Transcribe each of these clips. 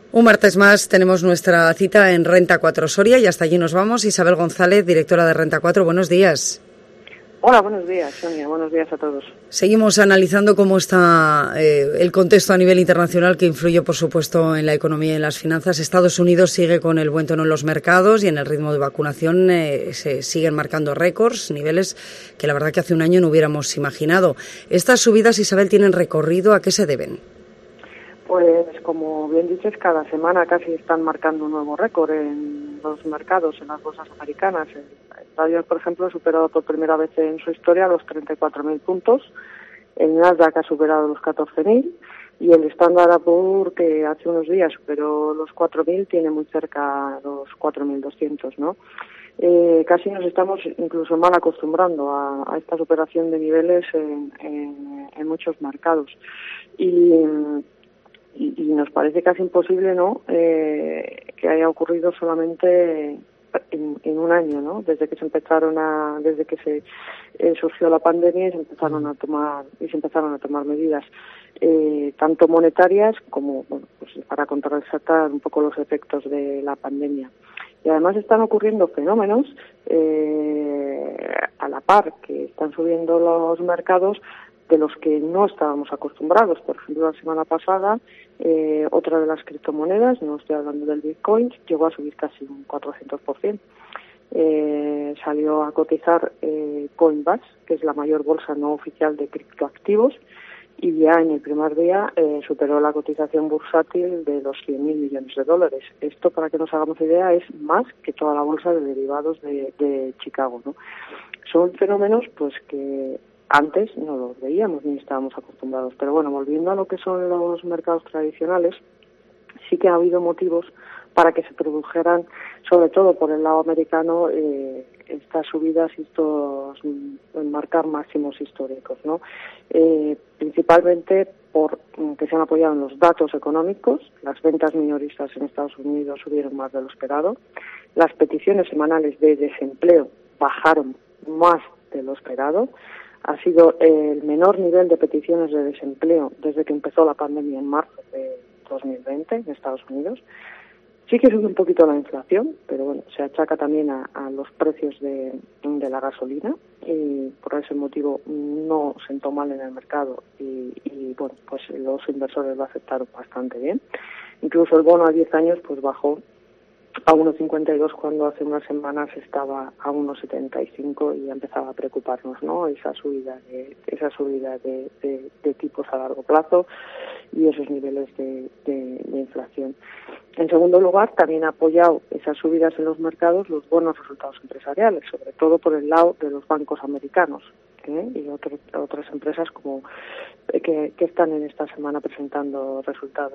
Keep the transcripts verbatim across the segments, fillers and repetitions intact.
Un martes más tenemos nuestra cita en Renta cuatro Soria y hasta allí nos vamos. Isabel González, directora de Renta cuatro, buenos días. Hola, buenos días, Sonia. Buenos días a todos. Seguimos analizando cómo está eh, el contexto a nivel internacional que influye, por supuesto, en la economía y en las finanzas. Estados Unidos sigue con el buen tono en los mercados y en el ritmo de vacunación eh, se siguen marcando récords, niveles que la verdad que hace un año no hubiéramos imaginado. Estas subidas, Isabel, ¿tienen recorrido? ¿A qué se deben? Pues, como bien dices, cada semana casi están marcando un nuevo récord en los mercados, en las bolsas americanas. El Dow Jones, por ejemplo, ha superado por primera vez en su historia los treinta y cuatro mil puntos. El Nasdaq ha superado los catorce mil y el Standard and Poor's, que hace unos días superó los cuatro mil, tiene muy cerca los cuatro mil doscientos, ¿no? Eh, casi nos estamos incluso mal acostumbrando a, a esta superación de niveles en, en, en muchos mercados. Y... Y, y nos parece casi imposible, ¿no?, eh, que haya ocurrido solamente en, en un año, ¿no? Desde que se empezaron a, desde que se eh, surgió la pandemia y se empezaron a tomar y se empezaron a tomar medidas eh, tanto monetarias como, bueno, pues para contrarrestar un poco los efectos de la pandemia. Y además están ocurriendo fenómenos eh, a la par que están subiendo los mercados, de los que no estábamos acostumbrados. Por ejemplo, la semana pasada, eh, otra de las criptomonedas, no estoy hablando del Bitcoin, llegó a subir casi un cuatrocientos por ciento. Eh, salió a cotizar eh, Coinbase, que es la mayor bolsa no oficial de criptoactivos, y ya en el primer día eh, superó la cotización bursátil de los cien mil millones de dólares. Esto, para que nos hagamos idea, es más que toda la bolsa de derivados de, de Chicago, ¿no? Son fenómenos pues que antes no los veíamos ni estábamos acostumbrados. Pero bueno, volviendo a lo que son los mercados tradicionales, sí que ha habido motivos para que se produjeran, sobre todo por el lado americano, eh, estas subidas y estos marcar máximos históricos, ¿no? Eh, principalmente por que se han apoyado en los datos económicos. Las ventas minoristas en Estados Unidos subieron más de lo esperado. Las peticiones semanales de desempleo bajaron más de lo esperado. Ha sido el menor nivel de peticiones de desempleo desde que empezó la pandemia en marzo de dos mil veinte en Estados Unidos. Sí que sube un poquito la inflación, pero bueno, se achaca también a, a los precios de, de la gasolina y por ese motivo no sentó mal en el mercado y, y bueno, pues los inversores lo aceptaron bastante bien. Incluso el bono a diez años pues bajó a uno cincuenta y dos cuando hace unas semanas estaba a uno setenta y cinco y empezaba a preocuparnos, ¿no? Esa subida de esa subida de, de, de tipos a largo plazo y esos niveles de, de, de inflación. En segundo lugar, también ha apoyado esas subidas en los mercados los buenos resultados empresariales, sobre todo por el lado de los bancos americanos, ¿eh? Y otro, otras empresas como que, que están en esta semana presentando resultados.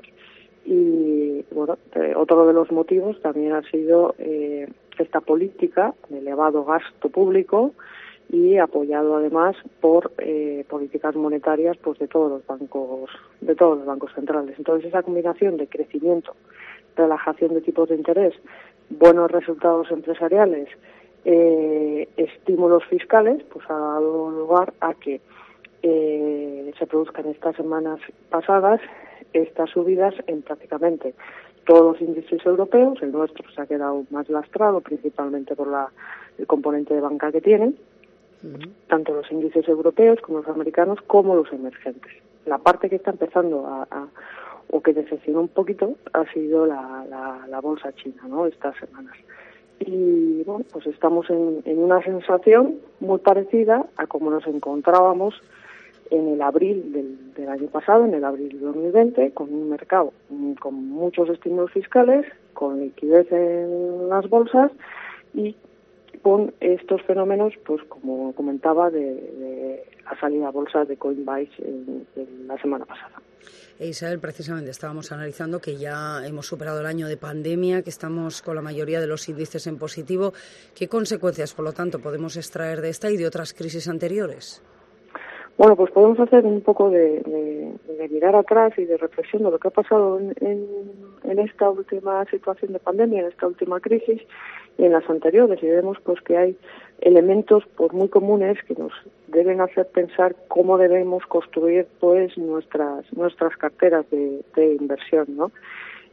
Y bueno, eh, otro de los motivos también ha sido eh, esta política de elevado gasto público y apoyado además por eh, políticas monetarias pues de todos los bancos de todos los bancos centrales. Entonces esa combinación de crecimiento, relajación de tipos de interés, buenos resultados empresariales, eh, estímulos fiscales, pues ha dado lugar a que eh, se produzcan estas semanas pasadas estas subidas en prácticamente todos los índices europeos. El nuestro se ha quedado más lastrado, principalmente por la, el componente de banca que tienen, uh-huh. Tanto los índices europeos como los americanos, como los emergentes. La parte que está empezando a, a o que decepcionó un poquito ha sido la, la, la bolsa china, ¿no?, estas semanas. Y bueno, pues estamos en, en una sensación muy parecida a como nos encontrábamos en el abril del, del año pasado, en el abril de dos mil veinte, con un mercado con muchos estímulos fiscales, con liquidez en las bolsas y con estos fenómenos, pues como comentaba, de, de la salida a bolsa de Coinbase en, en la semana pasada. Isabel, precisamente estábamos analizando que ya hemos superado el año de pandemia, que estamos con la mayoría de los índices en positivo. ¿Qué consecuencias, por lo tanto, podemos extraer de esta y de otras crisis anteriores? Bueno, pues podemos hacer un poco de, de, de mirar atrás y de reflexión de lo que ha pasado en, en, en esta última situación de pandemia, en esta última crisis y en las anteriores, y vemos pues que hay elementos pues muy comunes que nos deben hacer pensar cómo debemos construir pues nuestras nuestras carteras de, de inversión, ¿no?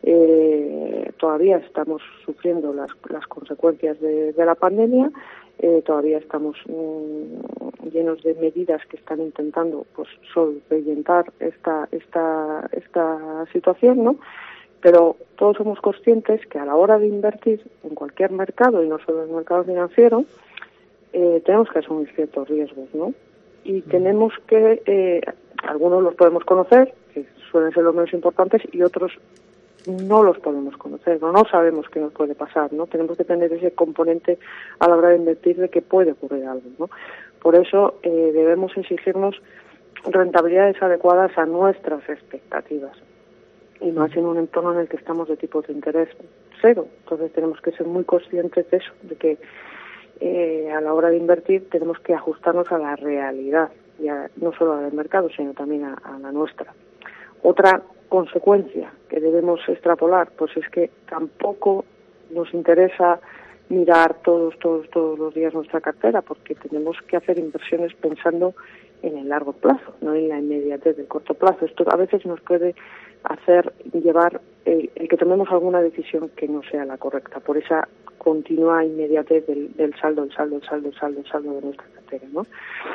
Eh, todavía estamos sufriendo las, las consecuencias de, de la pandemia, eh, todavía estamos mm, llenos de medidas que están intentando pues solventar esta, esta, esta situación, ¿no? Pero todos somos conscientes que a la hora de invertir en cualquier mercado, y no solo en el mercado financiero, eh, tenemos que asumir ciertos riesgos, ¿no? Y tenemos que, eh, algunos los podemos conocer, que suelen ser los menos importantes, y otros no los podemos conocer, no, no sabemos qué nos puede pasar, ¿no? Tenemos que tener ese componente a la hora de invertir de que puede ocurrir algo, ¿no? Por eso eh, debemos exigirnos rentabilidades adecuadas a nuestras expectativas, y más en un entorno en el que estamos de tipos de interés cero. Entonces tenemos que ser muy conscientes de eso, de que eh, a la hora de invertir tenemos que ajustarnos a la realidad, ya no solo a la del mercado, sino también a, a la nuestra. Otra consecuencia que debemos extrapolar, pues es que tampoco nos interesa mirar todos, todos, todos los días nuestra cartera, porque tenemos que hacer inversiones pensando en el largo plazo, no en la inmediatez del corto plazo. Esto a veces nos puede hacer llevar el, el que tomemos alguna decisión que no sea la correcta, por esa continua inmediatez del, del saldo, el saldo, el saldo, el saldo, el saldo de nuestra cartera, ¿no?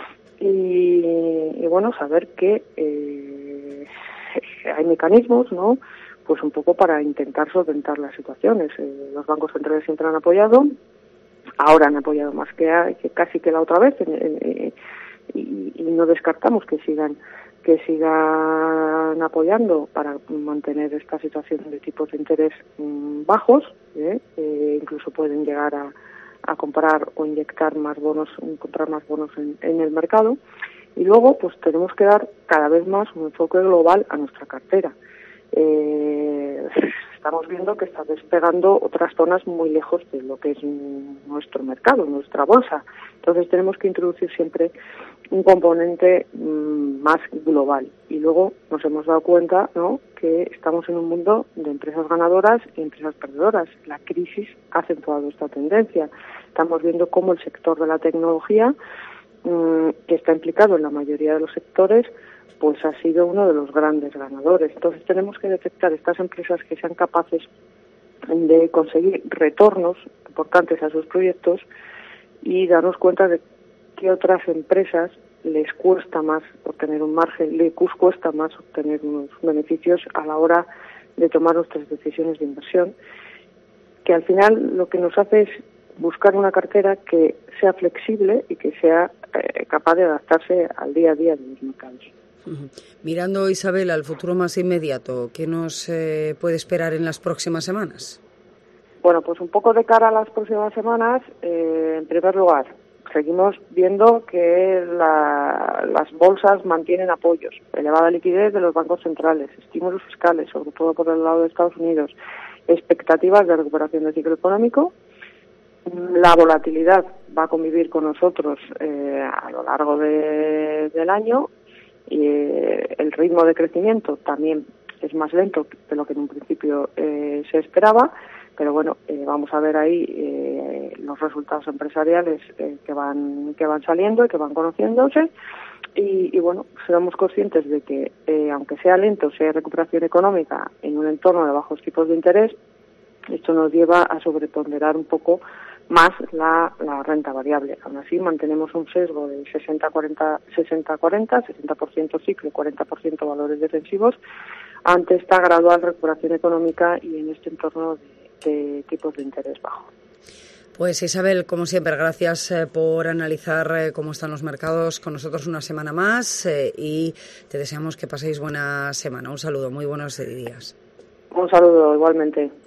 Y, y bueno, saber que eh, hay mecanismos, ¿no? Pues un poco para intentar solventar las situaciones. Eh, los bancos centrales siempre han apoyado, ahora han apoyado más que, a, que casi que la otra vez, en, en, en, y, y no descartamos que sigan que sigan apoyando para mantener esta situación de tipos de interés mmm, bajos, ¿eh? Eh, incluso pueden llegar a, a comprar o inyectar más bonos, comprar más bonos en, en el mercado. Y luego, pues tenemos que dar cada vez más un enfoque global a nuestra cartera. Eh, estamos viendo que está despegando otras zonas muy lejos de lo que es nuestro mercado, nuestra bolsa. Entonces tenemos que introducir siempre un componente mmm, más global. Y luego nos hemos dado cuenta, ¿no?, que estamos en un mundo de empresas ganadoras y empresas perdedoras. La crisis ha acentuado esta tendencia. Estamos viendo cómo el sector de la tecnología, mmm, que está implicado en la mayoría de los sectores, pues ha sido uno de los grandes ganadores. Entonces tenemos que detectar estas empresas que sean capaces de conseguir retornos importantes a sus proyectos y darnos cuenta de que otras empresas les cuesta más obtener un margen, les cuesta más obtener unos beneficios a la hora de tomar nuestras decisiones de inversión, que al final lo que nos hace es buscar una cartera que sea flexible y que sea eh, capaz de adaptarse al día a día de los mercados. Mirando, Isabel, al futuro más inmediato, ¿qué nos eh, puede esperar en las próximas semanas? Bueno, pues un poco de cara a las próximas semanas, eh, en primer lugar, seguimos viendo que la, las bolsas mantienen apoyos, elevada liquidez de los bancos centrales, estímulos fiscales, sobre todo por el lado de Estados Unidos, expectativas de recuperación del ciclo económico. La volatilidad va a convivir con nosotros eh, a lo largo de, del año. Y eh, el ritmo de crecimiento también es más lento de lo que en un principio eh, se esperaba, pero bueno, eh, vamos a ver ahí eh, los resultados empresariales eh, que van que van saliendo y que van conociéndose, y, y bueno, seremos conscientes de que eh, aunque sea lento, sea recuperación económica en un entorno de bajos tipos de interés, esto nos lleva a sobreponderar un poco más la, la renta variable. Aún así mantenemos un sesgo de sesenta cuarenta, sesenta cuarenta, sesenta por ciento ciclo, cuarenta por ciento valores defensivos, ante esta gradual recuperación económica y en este entorno de, de tipos de interés bajo. Pues Isabel, como siempre, gracias eh, por analizar eh, cómo están los mercados con nosotros una semana más eh, y te deseamos que paséis buena semana. Un saludo, muy buenos días. Un saludo igualmente.